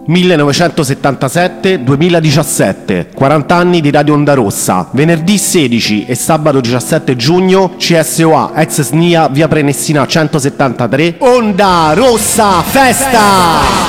1977, 40 anni di Radio Onda Rossa. Venerdì 16 e sabato 17 giugno, CSOA ex SNIA via Prenestina 173, Onda Rossa Festa!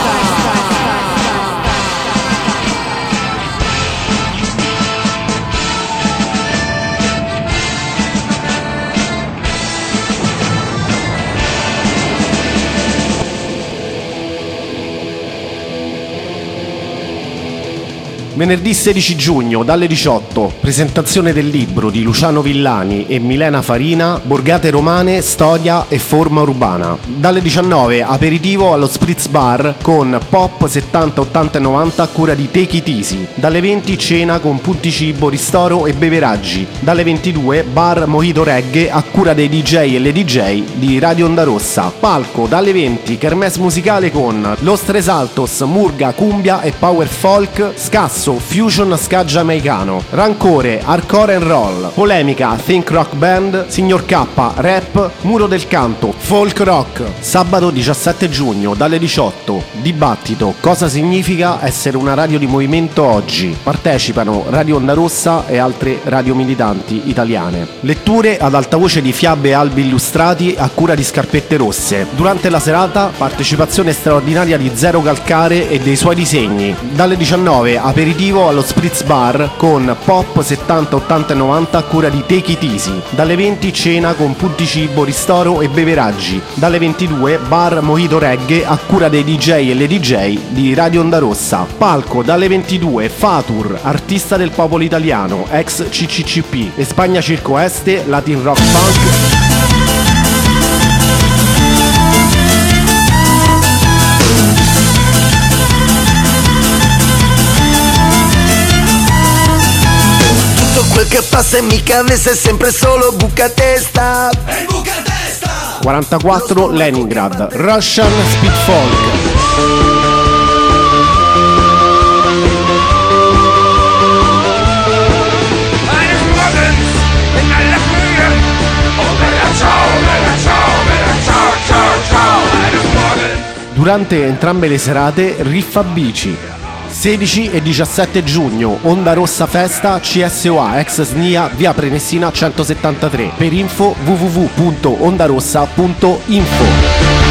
Venerdì 16 giugno, dalle 18, presentazione del libro di Luciano Villani e Milena Farina, Borgate Romane, Storia e Forma Urbana. Dalle 19, aperitivo allo Spritz Bar con Pop 70, 80 e 90 a cura di Take It Easy. Dalle 20, cena con punti cibo, ristoro e beveraggi. Dalle 22, bar Mojito Reggae a cura dei DJ e le DJ di Radio Onda Rossa. Palco, dalle 20, kermesse musicale con Los Tres Altos, Murga, Cumbia e Power Folk, Scasso, Fusion ska giamaicano, Rancore, Hardcore and Roll, Polemica, Think Rock Band, Signor K, Rap, Muro del Canto, Folk Rock. Sabato 17 giugno, dalle 18, dibattito, cosa significa essere una radio di movimento oggi. Partecipano Radio Onda Rossa e altre radio militanti italiane. Letture ad alta voce di fiabe e albi illustrati a cura di Scarpette Rosse. Durante la serata, partecipazione straordinaria di Zero Calcare e dei suoi disegni. Dalle 19, aperitivo allo Spritz Bar con Pop 70, 80 e 90 a cura di Take It Easy. Dalle 20, cena con punti cibo, ristoro e beveraggi. Dalle 22, bar Mojito Reggae a cura dei DJ e le DJ di Radio Onda Rossa. Palco, dalle 22, Fatur, artista del popolo italiano, ex CCCP, Espagna Circo Este, Latin Rock Punk. Quel che passa in mia cabeza è sempre solo bucatesta. Hey, bucatesta! 44 Leningrad, Russian Speed Folk. Durante entrambe le serate, Riffa Bici. 16 e 17 giugno, Onda Rossa Festa, CSOA ex SNIA via Prenestina 173. Per info www.ondarossa.info.